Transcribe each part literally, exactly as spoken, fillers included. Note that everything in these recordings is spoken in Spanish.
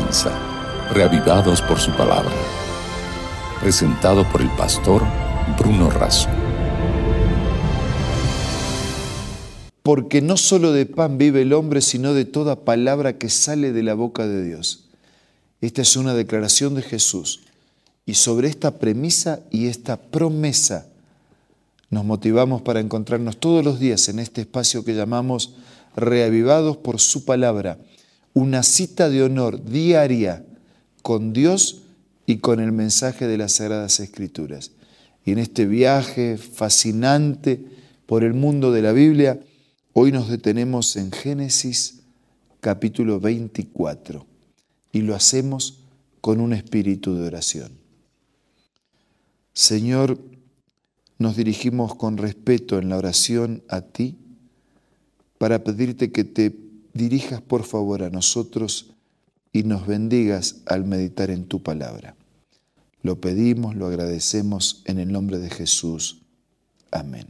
comienza, Reavivados por su palabra. Presentado por el pastor Bruno Razo. Porque no solo de pan vive el hombre, sino de toda palabra que sale de la boca de Dios. Esta es una declaración de Jesús. Y sobre esta premisa y esta promesa nos motivamos para encontrarnos todos los días en este espacio que llamamos Reavivados por su palabra. Una cita de honor diaria con Dios y con el mensaje de las Sagradas Escrituras. Y en este viaje fascinante por el mundo de la Biblia, hoy nos detenemos en Génesis capítulo veinticuatro y lo hacemos con un espíritu de oración. Señor, nos dirigimos con respeto en la oración a ti para pedirte que te dirijas por favor a nosotros y nos bendigas al meditar en tu palabra. Lo pedimos, lo agradecemos en el nombre de Jesús. Amén.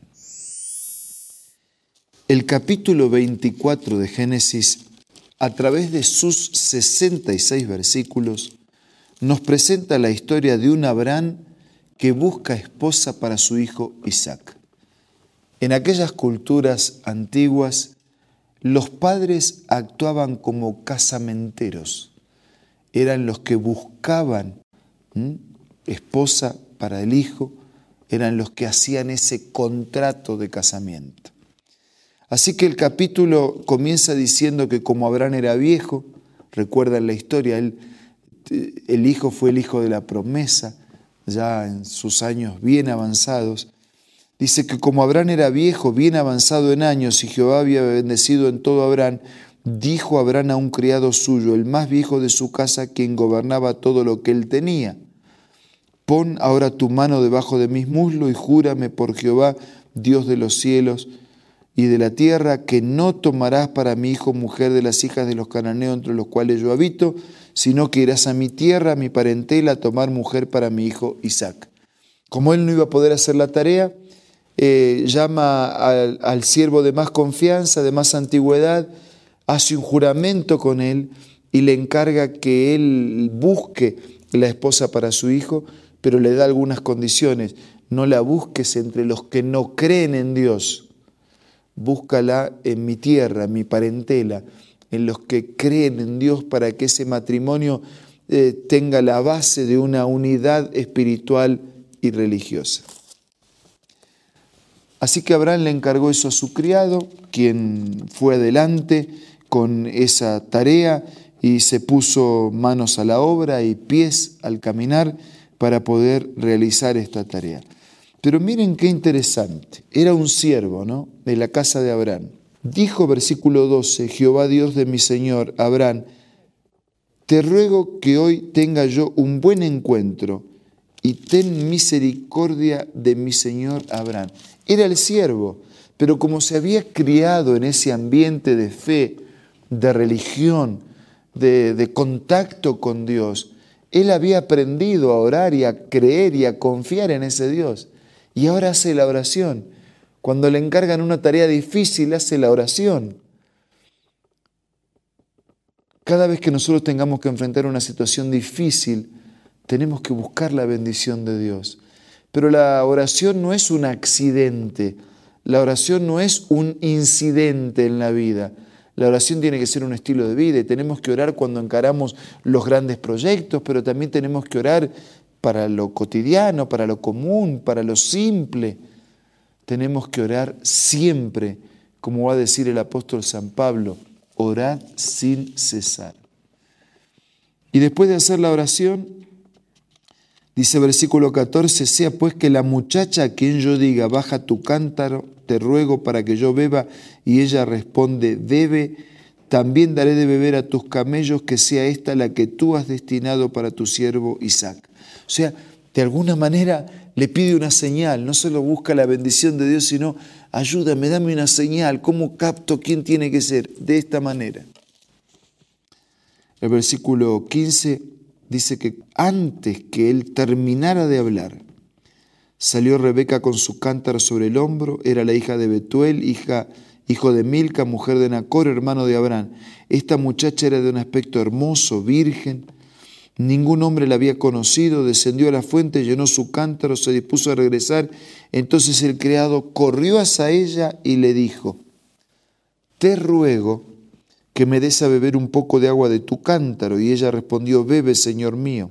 El capítulo veinticuatro de Génesis, a través de sus sesenta y seis versículos, nos presenta la historia de un Abraham que busca esposa para su hijo Isaac. En aquellas culturas antiguas, los padres actuaban como casamenteros. Eran los que buscaban ¿m? esposa para el hijo, eran los que hacían ese contrato de casamiento. Así que el capítulo comienza diciendo que como Abraham era viejo, recuerdan la historia, él, el hijo fue el hijo de la promesa, ya en sus años bien avanzados. Dice que como Abraham era viejo, bien avanzado en años, y Jehová había bendecido en todo a Abraham, dijo Abraham a un criado suyo, el más viejo de su casa, quien gobernaba todo lo que él tenía: pon ahora tu mano debajo de mis muslos y júrame por Jehová, Dios de los cielos y de la tierra, que no tomarás para mi hijo mujer de las hijas de los cananeos entre los cuales yo habito, sino que irás a mi tierra, a mi parentela, a tomar mujer para mi hijo Isaac. Como él no iba a poder hacer la tarea, eh, llama al, al siervo de más confianza, de más antigüedad, hace un juramento con él y le encarga que él busque la esposa para su hijo, pero le da algunas condiciones. No la busques entre los que no creen en Dios. Búscala en mi tierra, en mi parentela, en los que creen en Dios, para que ese matrimonio eh, tenga la base de una unidad espiritual y religiosa. Así que Abraham le encargó eso a su criado, quien fue adelante con esa tarea y se puso manos a la obra y pies al caminar para poder realizar esta tarea. Pero miren qué interesante, era un siervo, ¿no?, de la casa de Abraham. Dijo, versículo doce, Jehová Dios de mi señor Abraham, te ruego que hoy tenga yo un buen encuentro y ten misericordia de mi señor Abraham. Era el siervo, pero como se había criado en ese ambiente de fe, de religión, de, de contacto con Dios, él había aprendido a orar y a creer y a confiar en ese Dios. Y ahora hace la oración. Cuando le encargan una tarea difícil, hace la oración. Cada vez que nosotros tengamos que enfrentar una situación difícil, tenemos que buscar la bendición de Dios. Pero la oración no es un accidente. La oración no es un incidente en la vida. La oración tiene que ser un estilo de vida y tenemos que orar cuando encaramos los grandes proyectos, pero también tenemos que orar para lo cotidiano, para lo común, para lo simple. Tenemos que orar siempre, como va a decir el apóstol San Pablo, orad sin cesar. Y después de hacer la oración, dice versículo catorce, sea pues que la muchacha a quien yo diga, baja tu cántaro, te ruego para que yo beba, y ella responde, bebe, también daré de beber a tus camellos, que sea esta la que tú has destinado para tu siervo Isaac. O sea, de alguna manera le pide una señal, no solo busca la bendición de Dios, sino ayúdame, dame una señal, ¿cómo capto quién tiene que ser? De esta manera. El versículo quince dice que antes que él terminara de hablar, salió Rebeca con su cántaro sobre el hombro, era la hija de Betuel, hija hijo de Milca, mujer de Nacor, hermano de Abraham. Esta muchacha era de un aspecto hermoso, virgen. Ningún hombre la había conocido. Descendió a la fuente, llenó su cántaro, se dispuso a regresar. Entonces el criado corrió hacia ella y le dijo: te ruego que me des a beber un poco de agua de tu cántaro. Y ella respondió: bebe, señor mío.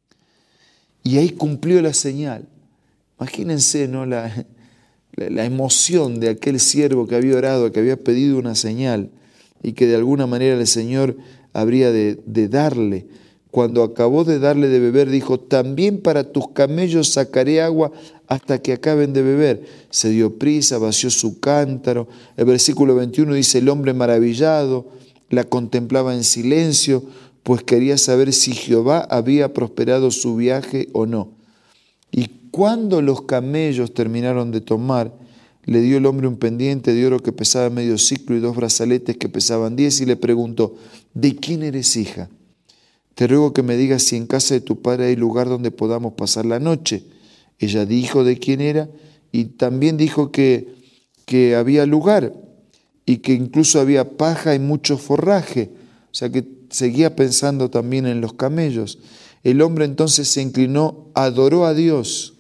Y ahí cumplió la señal. Imagínense, ¿no? La, la, la emoción de aquel siervo que había orado, que había pedido una señal y que de alguna manera el Señor habría de, de darle. Cuando acabó de darle de beber, dijo: también para tus camellos sacaré agua hasta que acaben de beber. Se dio prisa, vació su cántaro. El versículo veintiuno dice: el hombre maravillado la contemplaba en silencio, pues quería saber si Jehová había prosperado su viaje o no. Y cuando los camellos terminaron de tomar, le dio el hombre un pendiente de oro que pesaba medio siclo y dos brazaletes que pesaban diez, y le preguntó: ¿de quién eres hija? Te ruego que me digas si en casa de tu padre hay lugar donde podamos pasar la noche. Ella dijo de quién era y también dijo que, que había lugar y que incluso había paja y mucho forraje. O sea que seguía pensando también en los camellos. El hombre entonces se inclinó, adoró a Dios.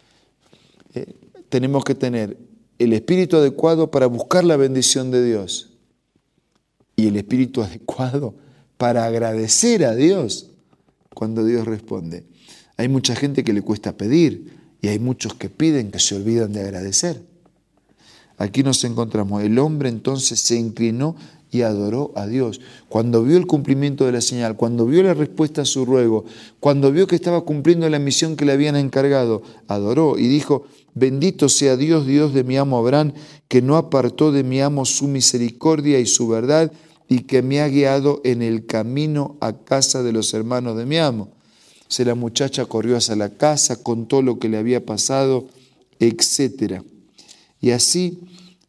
Eh, tenemos que tener el espíritu adecuado para buscar la bendición de Dios y el espíritu adecuado para agradecer a Dios cuando Dios responde. Hay mucha gente que le cuesta pedir y hay muchos que piden que se olvidan de agradecer. Aquí nos encontramos. El hombre entonces se inclinó y adoró a Dios. Cuando vio el cumplimiento de la señal, cuando vio la respuesta a su ruego, cuando vio que estaba cumpliendo la misión que le habían encargado, adoró y dijo: bendito sea Dios, Dios de mi amo Abraham, que no apartó de mi amo su misericordia y su verdad, y que me ha guiado en el camino a casa de los hermanos de mi amo. O sea, la muchacha corrió hacia la casa, contó lo que le había pasado, etcétera. Y así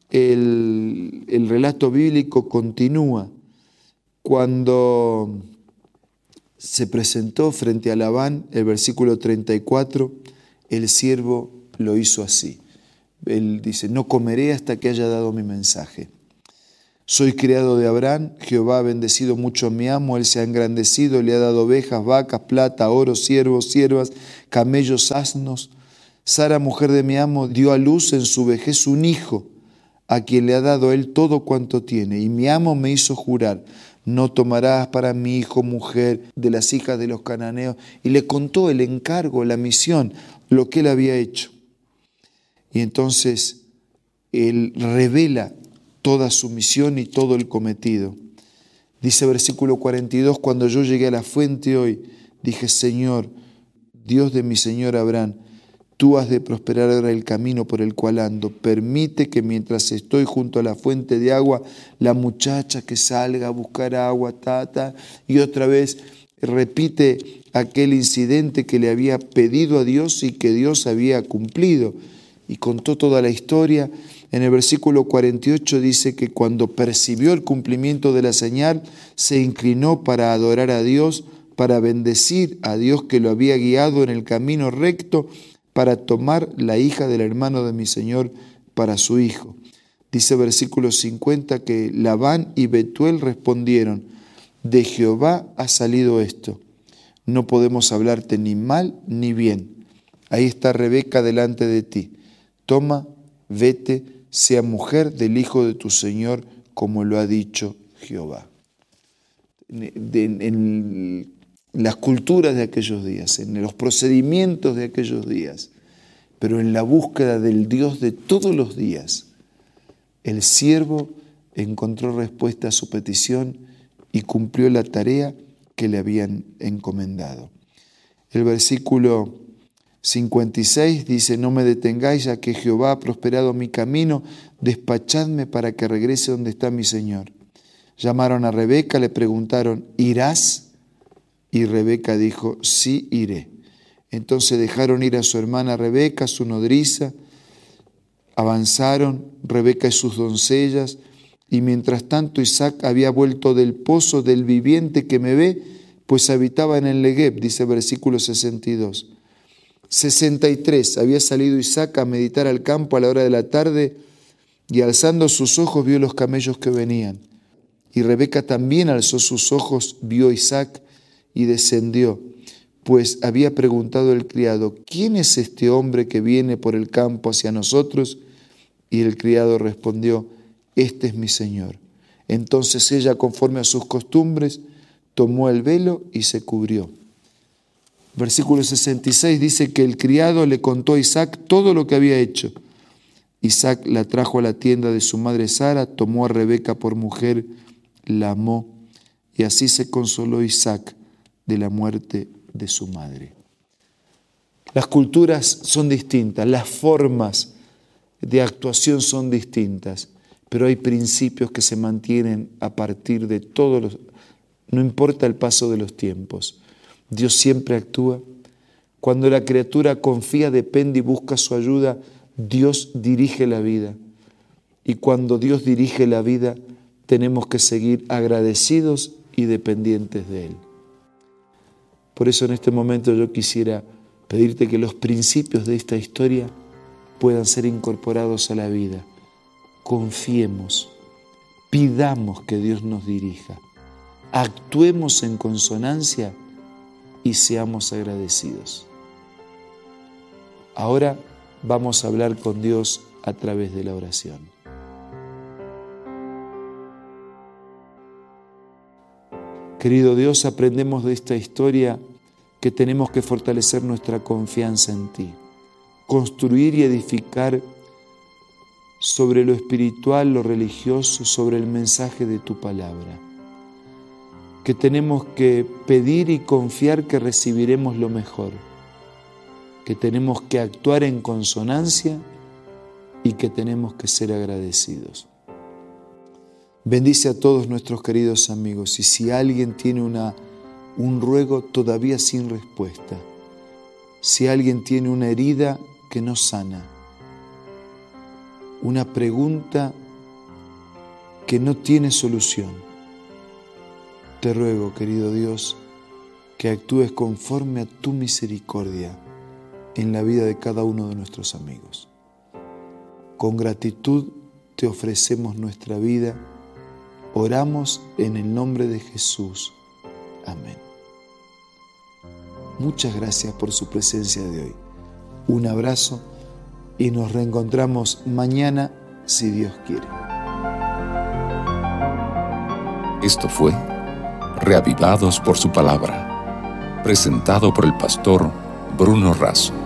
el, el relato bíblico continúa. Cuando se presentó frente a Labán, el versículo treinta y cuatro, el siervo lo hizo así. Él dice: no comeré hasta que haya dado mi mensaje. Soy criado de Abraham, Jehová ha bendecido mucho a mi amo, él se ha engrandecido, le ha dado ovejas, vacas, plata, oro, siervos, siervas, camellos, asnos. Sara, mujer de mi amo, dio a luz en su vejez un hijo, a quien le ha dado él todo cuanto tiene. Y mi amo me hizo jurar: no tomarás para mi hijo mujer de las hijas de los cananeos. Y le contó el encargo, la misión, lo que él había hecho. Y entonces él revela toda su misión y todo el cometido. Dice versículo cuarenta y dos: cuando yo llegué a la fuente hoy, dije: Señor, Dios de mi señor Abraham, tú has de prosperar ahora el camino por el cual ando. Permite que mientras estoy junto a la fuente de agua, la muchacha que salga a buscar agua, tata, y otra vez repite aquel incidente que le había pedido a Dios y que Dios había cumplido. Y contó toda la historia. En el versículo cuarenta y ocho dice que cuando percibió el cumplimiento de la señal, se inclinó para adorar a Dios, para bendecir a Dios que lo había guiado en el camino recto, para tomar la hija del hermano de mi señor para su hijo. Dice versículo cincuenta que Labán y Betuel respondieron: de Jehová ha salido esto, no podemos hablarte ni mal ni bien. Ahí está Rebeca delante de ti. Toma, vete, sea mujer del hijo de tu señor, como lo ha dicho Jehová. En, en las culturas de aquellos días, en los procedimientos de aquellos días, pero en la búsqueda del Dios de todos los días, el siervo encontró respuesta a su petición y cumplió la tarea que le habían encomendado. El versículo cincuenta y seis dice: no me detengáis, ya que Jehová ha prosperado mi camino, despachadme para que regrese donde está mi señor. Llamaron a Rebeca, le preguntaron: ¿irás? Y Rebeca dijo: sí, iré. Entonces dejaron ir a su hermana Rebeca, su nodriza, avanzaron Rebeca y sus doncellas, y mientras tanto Isaac había vuelto del pozo del viviente que me ve, pues habitaba en el Negev, dice versículo sesenta y dos. sesenta y tres, había salido Isaac a meditar al campo a la hora de la tarde, y alzando sus ojos vio los camellos que venían. Y Rebeca también alzó sus ojos, vio a Isaac y descendió, pues había preguntado el criado: ¿quién es este hombre que viene por el campo hacia nosotros? Y el criado respondió: este es mi señor. Entonces ella, conforme a sus costumbres, tomó el velo y se cubrió. Versículo sesenta y seis dice que el criado le contó a Isaac todo lo que había hecho. Isaac la trajo a la tienda de su madre Sara, tomó a Rebeca por mujer, la amó, y así se consoló Isaac de la muerte de su madre. Las culturas son distintas, las formas de actuación son distintas, pero hay principios que se mantienen a partir de todos los... No importa el paso de los tiempos, Dios siempre actúa. Cuando la criatura confía, depende y busca su ayuda, Dios dirige la vida. Y cuando Dios dirige la vida, tenemos que seguir agradecidos y dependientes de Él. Por eso en este momento yo quisiera pedirte que los principios de esta historia puedan ser incorporados a la vida. Confiemos, pidamos que Dios nos dirija, actuemos en consonancia y seamos agradecidos. Ahora vamos a hablar con Dios a través de la oración. Querido Dios, aprendemos de esta historia que tenemos que fortalecer nuestra confianza en ti, construir y edificar sobre lo espiritual, lo religioso, sobre el mensaje de tu palabra, que tenemos que pedir y confiar que recibiremos lo mejor, que tenemos que actuar en consonancia y que tenemos que ser agradecidos. Bendice a todos nuestros queridos amigos, y si alguien tiene una, un ruego todavía sin respuesta, si alguien tiene una herida que no sana, una pregunta que no tiene solución, te ruego, querido Dios, que actúes conforme a tu misericordia en la vida de cada uno de nuestros amigos. Con gratitud te ofrecemos nuestra vida. Oramos en el nombre de Jesús. Amén. Muchas gracias por su presencia de hoy. Un abrazo y nos reencontramos mañana si Dios quiere. Esto fue Reavivados por su palabra, presentado por el pastor Bruno Razo.